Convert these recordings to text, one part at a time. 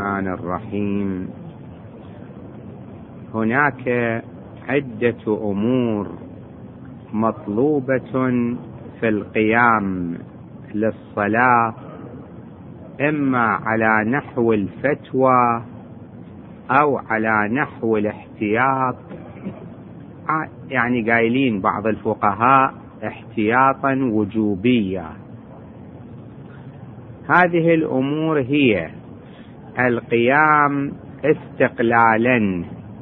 الرحمن الرحيم. هناك عدة أمور مطلوبة في القيام للصلاة، إما على نحو الفتوى أو على نحو الاحتياط، يعني قايلين بعض الفقهاء احتياطا وجوبيا. هذه الأمور هي القيام استقلالا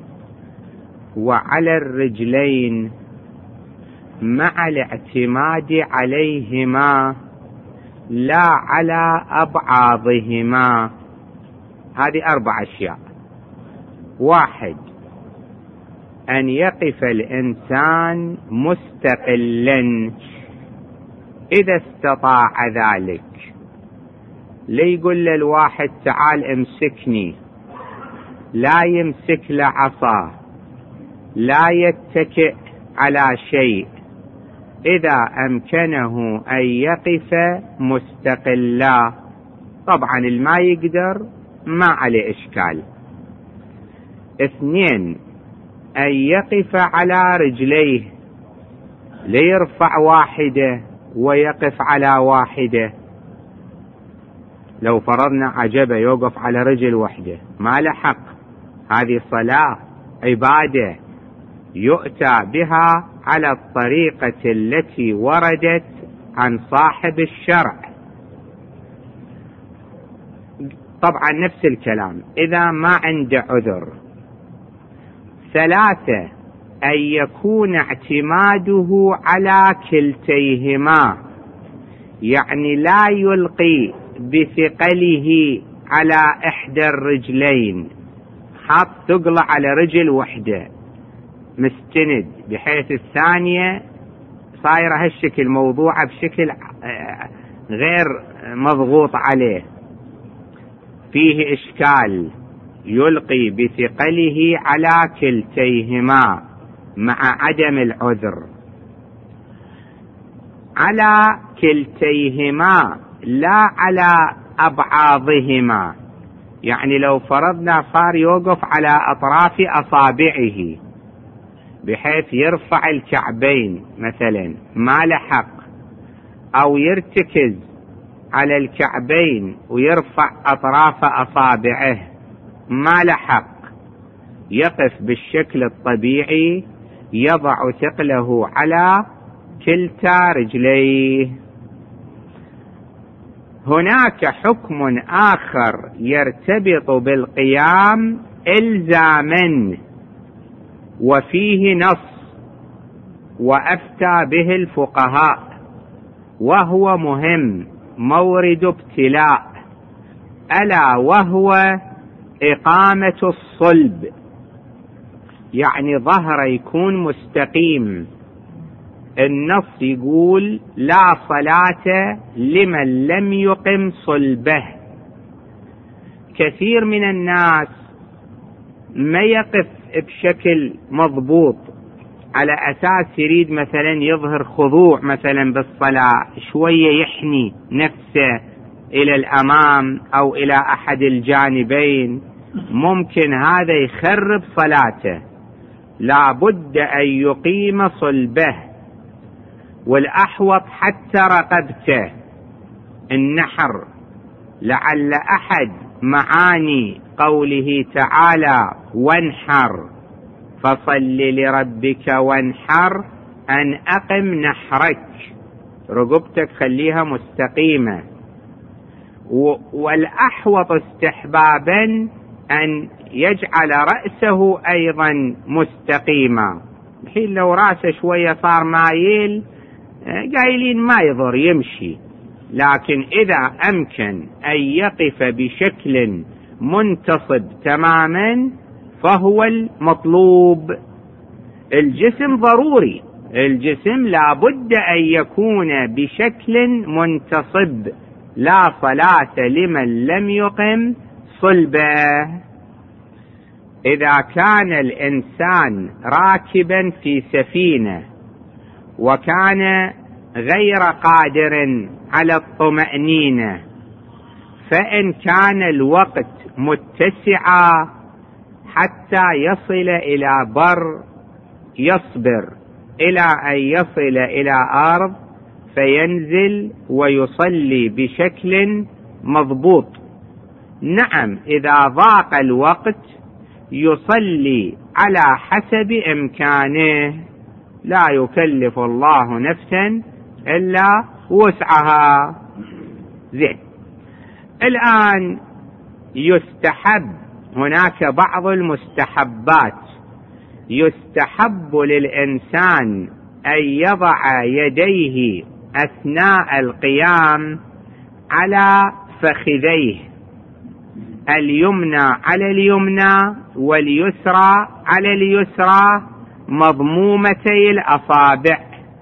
وعلى الرجلين مع الاعتماد عليهما لا على أبعاضهما. هذه 4 أشياء. 1، أن يقف الإنسان مستقلا إذا استطاع ذلك. ليقول للواحد تعال امسكني، لا يمسك لعصا، لا يتكئ على شيء. إذا أمكنه أن يقف مستقلا، طبعا الما يقدر ما عليه إشكال. 2، أن يقف على رجليه، ليرفع واحدة ويقف على واحدة. لو فرضنا عجبه يوقف على رجل واحدة ما له حق. هذه صلاة عبادة يؤتى بها على الطريقة التي وردت عن صاحب الشرع. طبعا نفس الكلام إذا ما عنده عذر. 3، أن يكون اعتماده على كلتيهما، يعني لا يلقي بثقله على إحدى الرجلين، حاط ثقله على رجل وحده مستند، بحيث الثانية صايرة هالشكل موضوعة بشكل غير مضغوط عليه، فيه إشكال. يلقي بثقله على كلتيهما مع عدم العذر. على كلتيهما لا على أبعاضهما، يعني لو فرضنا صار يوقف على أطراف أصابعه بحيث يرفع الكعبين مثلا ما له حق، أو يرتكز على الكعبين ويرفع أطراف أصابعه ما له حق. يقف بالشكل الطبيعي، يضع ثقله على كلتا رجليه. هناك حكم آخر يرتبط بالقيام إلزاما وفيه نص وأفتى به الفقهاء، وهو مهم، مورد ابتلاء، ألا وهو إقامة الصلب، يعني ظهر يكون مستقيم. النص يقول لا صلاة لمن لم يقم صلبه. كثير من الناس ما يقف بشكل مضبوط، على أساس يريد مثلا يظهر خضوع مثلا بالصلاة، شوية يحني نفسه إلى الأمام أو إلى أحد الجانبين، ممكن هذا يخرب صلاته. لا بد أن يقيم صلبه، والأحوط حتى رقبته النحر، لعل أحد معاني قوله تعالى وانحر فصل لربك وانحر، أن أقم نحرك، رقبتك خليها مستقيمة. والأحوط استحبابا أن يجعل رأسه أيضا مستقيما، الحين لو رأسه شوية صار مايل قايلين ما يضر يمشي، لكن إذا أمكن أن يقف بشكل منتصب تماما فهو المطلوب. الجسم ضروري، الجسم لا بد أن يكون بشكل منتصب. لا صلاة لمن لم يقم صلبه. إذا كان الإنسان راكبا في سفينة وكان غير قادر على الطمأنينة، فإن كان الوقت متسعا حتى يصل إلى بر يصبر إلى أن يصل إلى أرض فينزل ويصلي بشكل مضبوط. نعم، إذا ضاق الوقت يصلي على حسب إمكانه، لا يكلف الله نفسا إلا وسعها. زين، الآن يستحب، هناك بعض المستحبات. يستحب للإنسان أن يضع يديه أثناء القيام على فخذيه، اليمنى على اليمنى واليسرى على اليسرى مضمومتي الأصابع.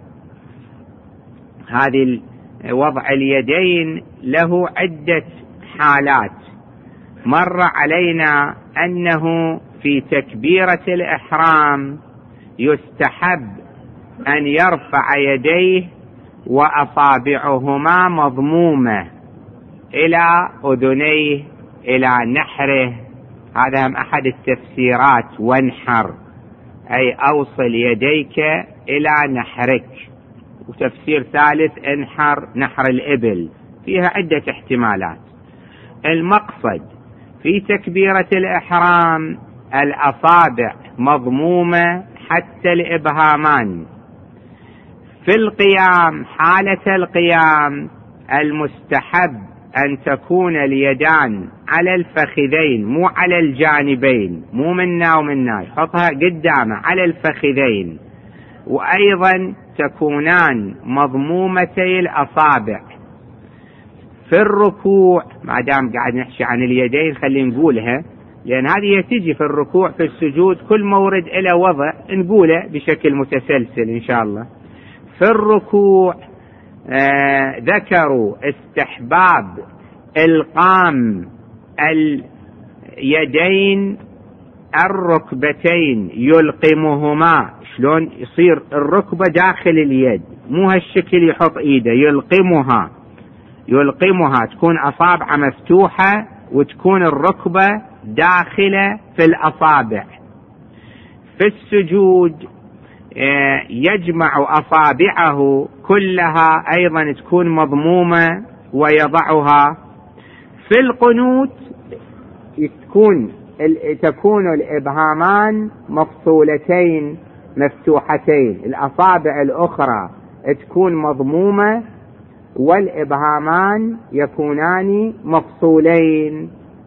هذه وضع اليدين له عدة حالات. مر علينا أنه في تكبيرة الإحرام يستحب أن يرفع يديه وأصابعهما مضمومة إلى أذنيه إلى نحره. هذا هم أحد التفسيرات، وانحر أي أوصل يديك إلى نحرك. وتفسير ثالث انحر نحر الإبل. فيها عدة احتمالات. المقصد في تكبيرة الإحرام الأصابع مضمومة حتى الإبهامان. في القيام، حالة القيام، المستحب أن تكون اليدان على الفخذين مو على الجانبين، مو منا ومنا، حطها قدامه على الفخذين، وأيضا تكونان مضمومتي الأصابع. في الركوع، ما دام قاعد نحكي عن اليدين خلينا نقولها، لأن هذه تجي في الركوع في السجود، كل مورد إلى وضع نقوله بشكل متسلسل إن شاء الله. في الركوع ذكروا استحباب القام اليدين الركبتين، يلقمهما. شلون يصير الركبة داخل اليد، مو هالشكل يحط ايده، يلقمها تكون أصابع مفتوحة وتكون الركبة داخلة في الأصابع. في السجود يجمع أصابعه كلها أيضا تكون مضمومة ويضعها. في القنوت تكون الإبهامان مفصولتين مفتوحتين، الأصابع الأخرى تكون مضمومة والإبهامان يكونان مفصولين.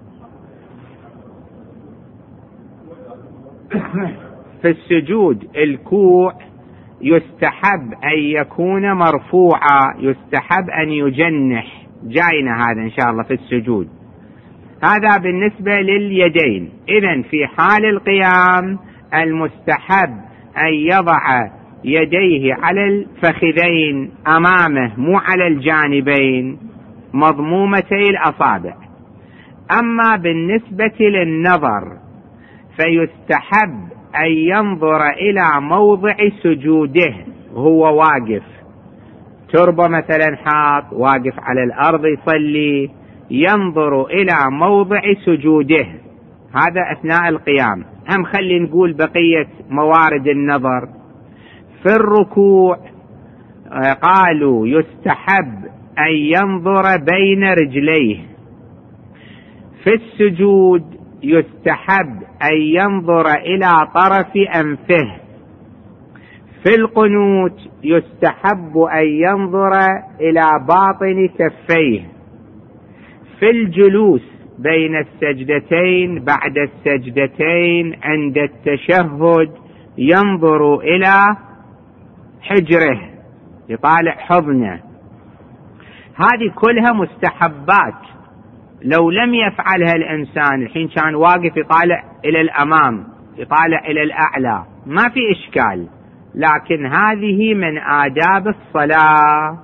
في السجود الكوع يستحب أن يكون مرفوعا، يستحب أن يجنح، جاينا هذا إن شاء الله في السجود. هذا بالنسبة لليدين. إذن في حال القيام المستحب أن يضع يديه على الفخذين أمامه مو على الجانبين مضمومتي الأصابع. أما بالنسبة للنظر فيستحب أن ينظر إلى موضع سجوده وهو واقف، تربة مثلا حاط واقف على الأرض يصلي، ينظر إلى موضع سجوده، هذا أثناء القيام. هم خلي نقول بقية موارد النظر. في الركوع قالوا يستحب أن ينظر بين رجليه. في السجود يستحب أن ينظر إلى طرف أنفه. في القنوت يستحب أن ينظر إلى باطن كفيه. في الجلوس بين السجدتين بعد السجدتين عند التشهد ينظر إلى حجره، يطالع حضنه. هذه كلها مستحبات. لو لم يفعلها الإنسان، الحين كان واقف يطالع إلى الأمام، يطالع إلى الأعلى، ما في إشكال، لكن هذه من آداب الصلاة.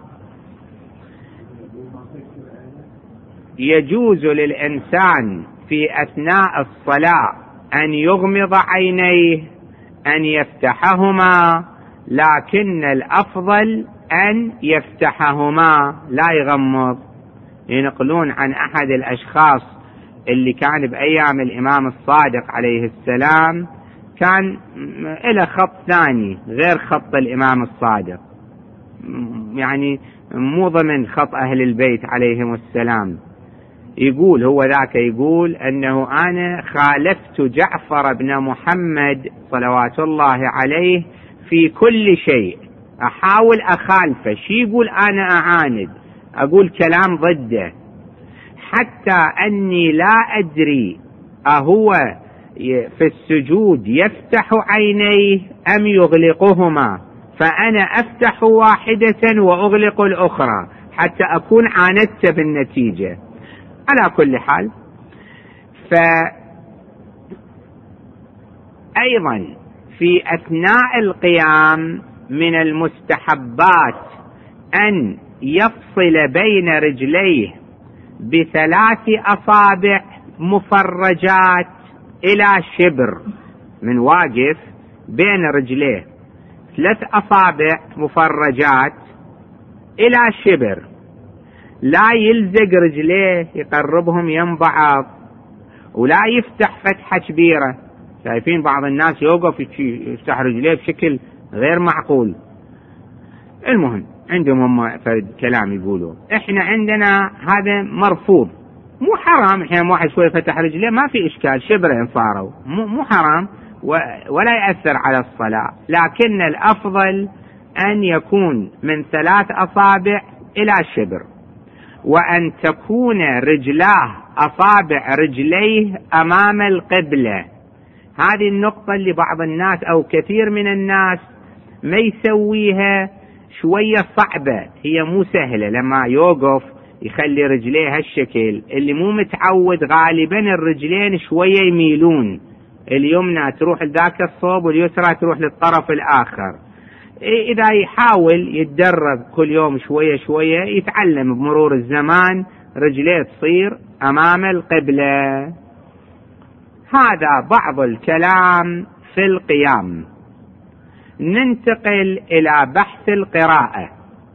يجوز للإنسان في أثناء الصلاة أن يغمض عينيه، أن يفتحهما، لكن الأفضل أن يفتحهما لا يغمض. ينقلون عن أحد الأشخاص اللي كان بأيام الإمام الصادق عليه السلام كان إلى خط ثاني غير خط الإمام الصادق، يعني مو ضمن خط أهل البيت عليهم السلام. يقول هو ذاك، يقول أنه أنا خالفت جعفر بن محمد صلوات الله عليه في كل شيء، أحاول أخالفه، شي يقول أنا أعاند، أقول كلام ضده، حتى أني لا أدري أهو في السجود يفتح عينيه أم يغلقهما، فأنا أفتح واحدة وأغلق الأخرى حتى أكون عاندت بالنتيجة. على كل حال، فأيضا في أثناء القيام من المستحبات أن يفصل بين رجليه ب3 أصابع مفرجات إلى شبر، من واقف بين رجليه 3 أصابع مفرجات إلى شبر، لا يلزق رجليه يقربهم يم بعض، ولا يفتح فتحة كبيرة. شايفين بعض الناس يوقف يفتح رجليه بشكل غير معقول. المهم عندهم هم كلام يقولوا، احنا عندنا هذا مرفوض، مو حرام. احنا واحد شوي فتح رجليه ما في اشكال، شبرين صاروا، مو حرام ولا يأثر على الصلاة، لكن الافضل ان يكون من 3 أصابع الى شبر، وأن تكون رجلاه أصابع رجليه أمام القبلة. هذه النقطة اللي بعض الناس أو كثير من الناس ما يسويها، شوية صعبة، هي مو سهلة. لما يوقف يخلي رجليه هالشكل، اللي مو متعود غالبا الرجلين شوية يميلون، اليمنى تروح لذاك الصوب واليسرى تروح للطرف الآخر. إذا يحاول يتدرب كل يوم شوية شوية يتعلم بمرور الزمان رجليه تصير أمام القبلة. هذا بعض الكلام في القيام. ننتقل إلى بحث القراءة.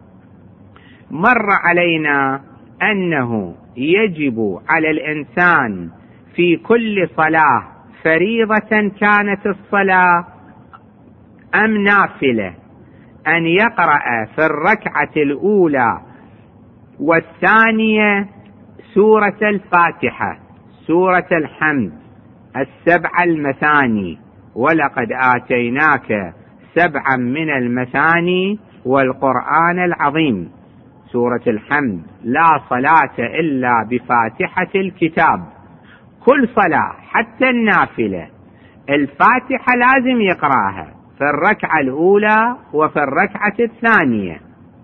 مر علينا أنه يجب على الإنسان في كل صلاة، فريضة كانت الصلاة أم نافلة، أن يقرأ في الركعة الأولى والثانية سورة الفاتحة، سورة الحمد، 7 المثاني، ولقد آتيناك 7 من المثاني والقرآن العظيم. سورة الحمد، لا صلاة إلا بفاتحة الكتاب. كل صلاة حتى النافلة الفاتحة لازم يقرأها في الركعة الأولى وفي الركعة الثانية.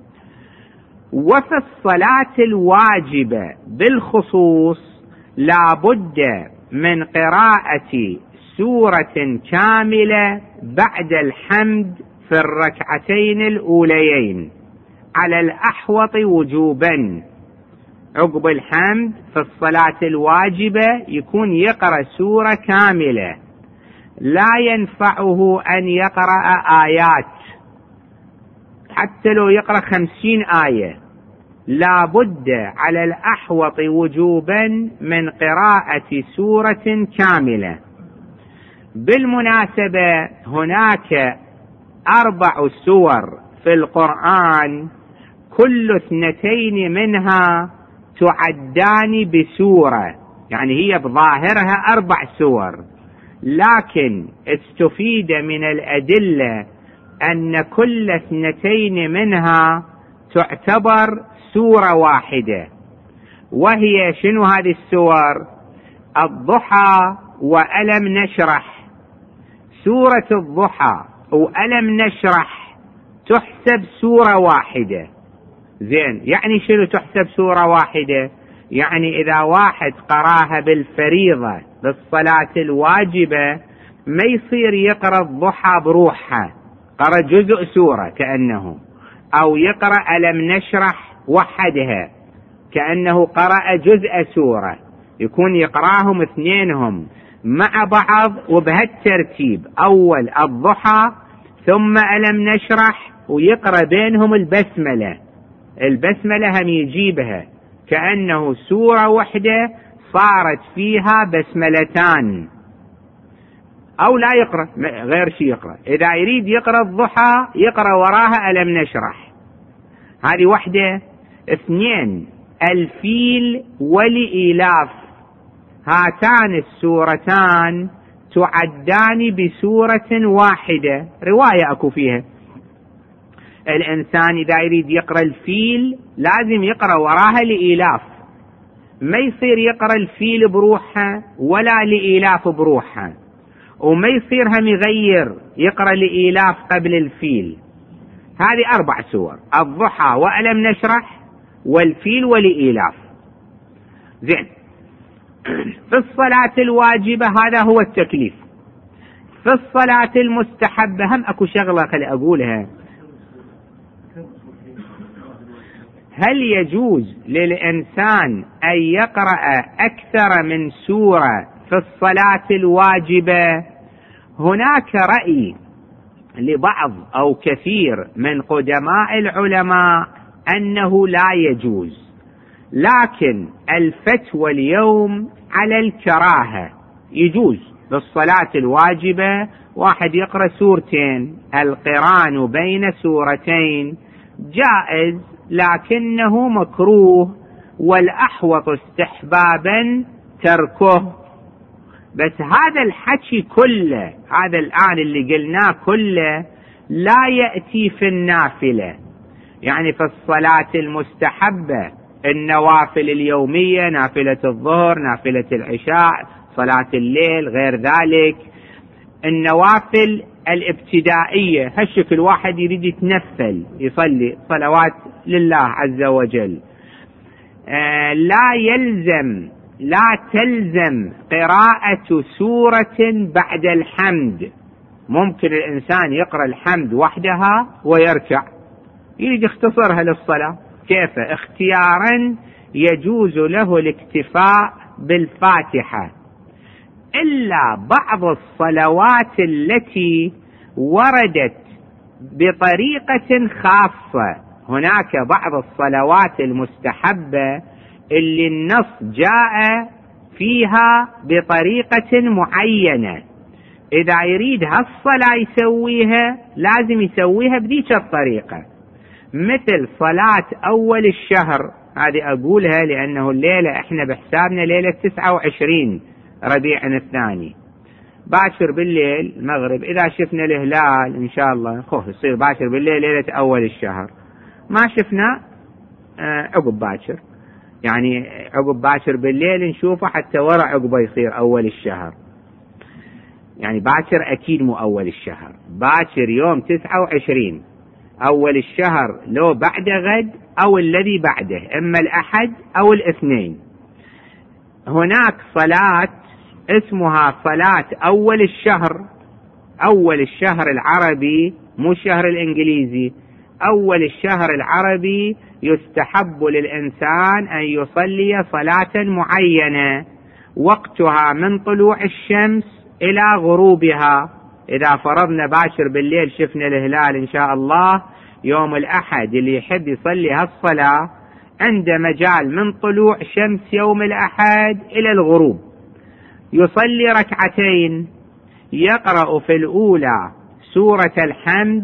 وفي الصلاة الواجبة بالخصوص لا بد من قراءة سورة كاملة بعد الحمد في الركعتين الأوليين على الأحوط وجوبا. عقب الحمد في الصلاة الواجبة يكون يقرأ سورة كاملة، لا ينفعه أن يقرأ آيات، حتى لو يقرأ 50 آية، لا بد على الأحوط وجوبا من قراءة سورة كاملة. بالمناسبة هناك 4 سور في القرآن، كل 2 منها تعدان بسورة، يعني هي بظاهرها 4 سور، لكن استفيد من الأدلة أن كل 2 منها تعتبر سورة واحدة. وهي شنو هذه السور؟ الضحى وألم نشرح. سورة الضحى وألم نشرح تحسب سورة واحدة. زين، يعني شنو تحسب سورة واحدة؟ يعني إذا واحد قراها بالفريضة بالصلاة الواجبة ما يصير يقرأ الضحى بروحها، قرأ جزء سورة كأنه، أو يقرأ ألم نشرح وحدها كأنه قرأ جزء سورة، يكون يقرأهم 2 مع بعض وبهالترتيب، أول الضحى ثم ألم نشرح، ويقرأ بينهم البسملة هم يجيبها كأنه سورة واحدة صارت فيها بسملتان، أو لا يقرأ غير شيء يقرأ. إذا يريد يقرأ الضحى يقرأ وراها ألم نشرح، هذه واحدة. 2 الفيل والإيلاف، هاتان السورتان تعدان بسورة واحدة. رواية أكو فيها الإنسان إذا يريد يقرأ الفيل لازم يقرأ وراها لإيلاف، ما يصير يقرأ الفيل بروحها ولا لإيلاف بروحها، وما يصير هم يغير يقرأ لإيلاف قبل الفيل. هذه 4 سور: الضحى وألم نشرح والفيل ولإيلاف. زين. في الصلاة الواجبة هذا هو التكليف. في الصلاة المستحبة هم أكو شغلة خلي أقولها. هل يجوز للإنسان أن يقرأ أكثر من سورة في الصلاة الواجبة؟ هناك رأي لبعض أو كثير من قدماء العلماء أنه لا يجوز، لكن الفتوى اليوم على الكراهة. يجوز بالصلاة الواجبة واحد يقرأ سورتين، القران بين سورتين جائز، لكنه مكروه، والأحوط استحبابا تركه. بس هذا الحكي كله، هذا الآن اللي قلناه كله لا يأتي في النافلة. يعني في الصلاة المستحبة النوافل اليومية، نافلة الظهر، نافلة العشاء، صلاة الليل، غير ذلك النوافل الابتدائية، هالشكل واحد يريد يتنفل يصلي صلوات لله عز وجل، لا تلزم قراءة سورة بعد الحمد. ممكن الإنسان يقرأ الحمد وحدها ويركع، يريد يختصرها للصلاة كيف اختيارا يجوز له الاكتفاء بالفاتحة، إلا بعض الصلوات التي وردت بطريقة خاصة. هناك بعض الصلوات المستحبة اللي النص جاء فيها بطريقة معينة، إذا يريد هالصلاة يسويها لازم يسويها بذيك الطريقة. مثل صلاة أول الشهر، هذه أقولها لأنه الليلة إحنا بحسابنا ليلة 29 ربيع الثاني، باكر بالليل المغرب إذا شفنا الهلال إن شاء الله خوف يصير باكر بالليل ليلة أول الشهر. ما شفنا عقب باكر، يعني عقب باكر بالليل نشوفه حتى ورا عقبه يصير أول الشهر. يعني باكر أكيد مو أول الشهر، باكر يوم 29 أول الشهر، لو بعد غد أو الذي بعده، إما الأحد أو الاثنين. هناك صلاة اسمها صلاة أول الشهر، أول الشهر العربي مو الشهر الإنجليزي، أول الشهر العربي يستحب للإنسان أن يصلي صلاة معينة وقتها من طلوع الشمس إلى غروبها. إذا فرضنا باكر بالليل شفنا الهلال إن شاء الله يوم الأحد، اللي يحب يصلي هالصلاة عنده مجال من طلوع شمس يوم الأحد إلى الغروب، يصلي ركعتين، يقرأ في الأولى سورة الحمد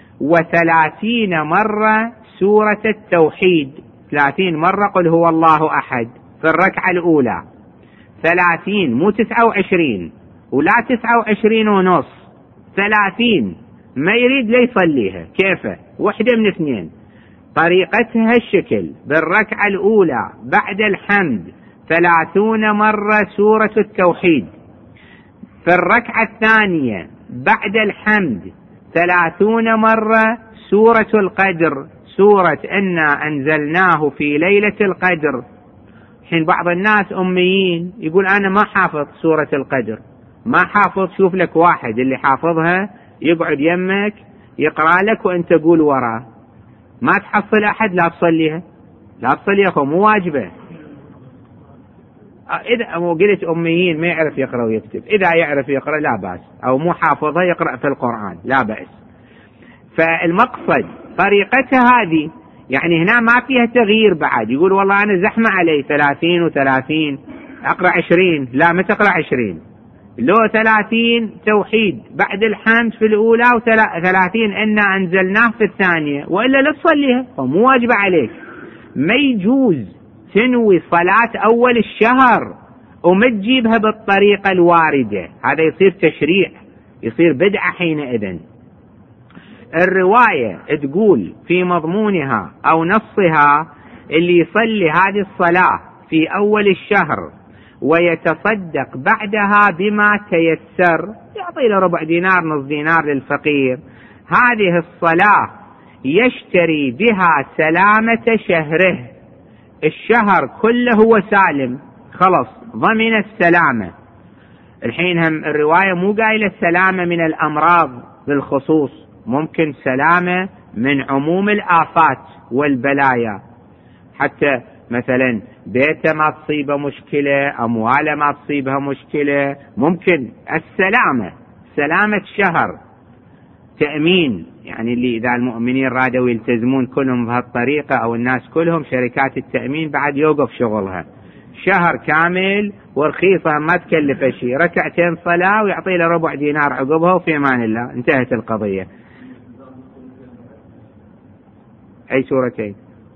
30 مرة سورة التوحيد، 30 مرة قل هو الله أحد في الركعة الأولى، 30 مو 29 ولا 29 ونص، 30. ما يريد لا يصليها كيفه، وحدة من اثنين، طريقتها الشكل: بالركعة الأولى بعد الحمد 30 مرة سورة التوحيد، في الركعة الثانية بعد الحمد 30 مرة سورة القدر، سورة إنا أنزلناه في ليلة القدر. حين بعض الناس أميين يقول أنا ما حافظ سورة القدر، ما حافظ، شوف لك واحد اللي حافظها يقعد يمك يقرأ لك وانت تقول وراه، ما تحصل أحد لا تصليها، لا تصلي أخو، مو واجبة. إذا قلت أميين ما يعرف يقرأ ويكتب، إذا يعرف يقرأ لا بأس، أو مو حافظها يقرأ في القرآن لا بأس. فالمقصد طريقتها هذه، يعني هنا ما فيها تغيير بعد. يقول والله أنا زحمة علي 30 و30 أقرأ 20، لا ما تقرأ 20، لو 30 توحيد بعد الحمد في الأولى و30 إنا أنزلناه في الثانية، وإلا لا تصليها ومو واجب عليك. ما يجوز تنوي صلاة أول الشهر وما تجيبها بالطريقة الواردة، هذا يصير تشريع، يصير بدعة حينئذ. الرواية تقول في مضمونها أو نصها اللي يصلي هذه الصلاة في أول الشهر ويتصدق بعدها بما تيسر، يعطي له ربع دينار نصف دينار للفقير، هذه الصلاة يشتري بها سلامة شهره، الشهر كله هو سالم خلص ضمن السلامة. الحين هم الرواية مو قايلة السلامة من الأمراض بالخصوص، ممكن سلامة من عموم الآفات والبلايا، حتى مثلا بيته ما تصيبه مشكلة، أمواله ما تصيبها مشكلة، ممكن السلامة سلامة شهر تأمين. يعني اللي إذا المؤمنين رادوا يلتزمون كلهم بهالطريقة أو الناس كلهم، شركات التأمين بعد يوقف شغلها شهر كامل ورخيصة ما تكلف شيء، ركعتين صلاة ويعطي له ربع دينار عقبها وفي امان الله انتهت القضية. أي سورتين؟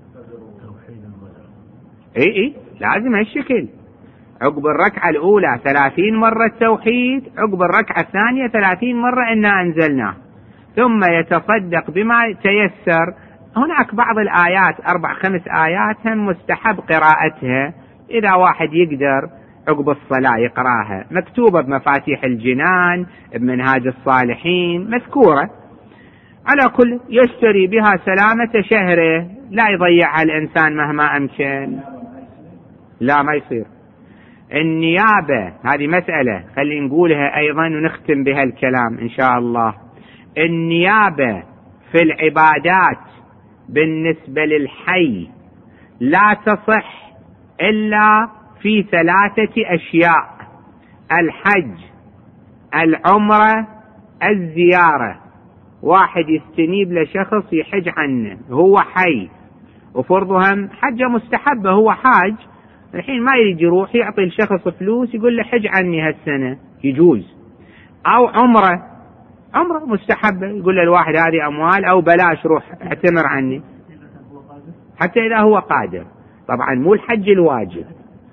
اي لازم هالشكل، عقب الركعة الأولى 30 مرة توحيد، عقب الركعة الثانية 30 مرة إنا أنزلناه، ثم يتصدق بما تيسر. هناك بعض الآيات 4-5 آيات هم مستحب قراءتها، إذا واحد يقدر عقب الصلاة يقراها، مكتوبة بمفاتيح الجنان بمنهاج الصالحين مذكورة. على كل يشتري بها سلامة شهره، لا يضيعها الإنسان مهما أمكن، لا ما يصير. النيابة هذه مسألة خلي نقولها أيضا ونختم بها الكلام إن شاء الله. النيابة في العبادات بالنسبة للحي لا تصح إلا في 3 أشياء: الحج، العمرة، الزيارة. واحد يستنيب لشخص يحج عنه هو حي وفرضهم حجة مستحبة، هو حاج الحين ما يريد يروح، يعطي الشخص فلوس يقول له حج عني هالسنة، يجوز. أو عمرة مستحبة، يقول له الواحد هذه أموال أو بلاش روح اعتمر عني، حتى إذا هو قادر، طبعا مو الحج الواجب.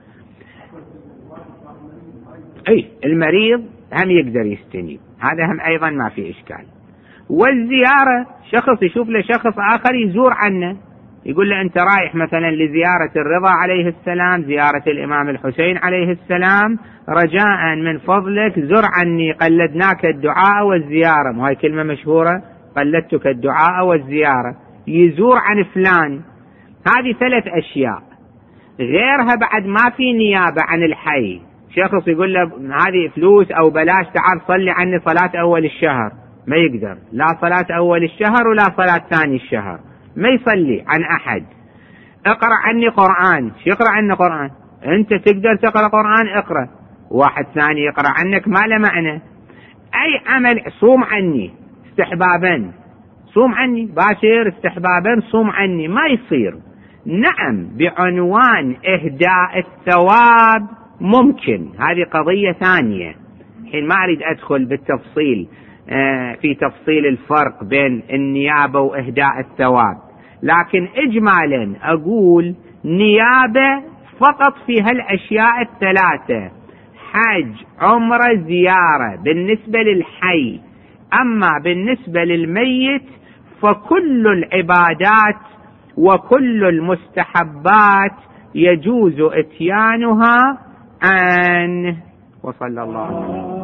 أي المريض هم يقدر يستنيب، هذا هم أيضا ما في إشكال. والزيارة شخص يشوف له شخص آخر يزور عنه، يقول له أنت رايح مثلا لزيارة الرضا عليه السلام، زيارة الإمام الحسين عليه السلام، رجاء من فضلك زر عني، قلدناك الدعاء والزيارة، وهي كلمة مشهورة، قلدتك الدعاء والزيارة، يزور عن فلان. هذه 3 أشياء، غيرها بعد ما في نيابة عن الحي. شخص يقول له هذه فلوس أو بلاش تعال صلي عني صلاة أول الشهر، ما يقدر، لا صلاة أول الشهر ولا صلاة ثاني الشهر، ما يصلي عن أحد. اقرأ عني قرآن، شو يقرأ عنه قرآن؟ أنت تقدر تقرأ قرآن اقرأ، واحد ثاني يقرأ عنك ما له معنى. أي عمل صوم عني استحبابا، صوم عني باشر استحبابا، صوم عني، ما يصير. نعم بعنوان إهداء الثواب ممكن، هذه قضية ثانية، الحين ما أريد أدخل بالتفصيل في تفصيل الفرق بين النيابة وإهداء الثواب، لكن إجمالا أقول نيابة فقط في هالأشياء 3: حج، عمرة، زيارة بالنسبة للحي. أما بالنسبة للميت فكل العبادات وكل المستحبات يجوز إتيانها عنه. وصلى الله عليه وسلم.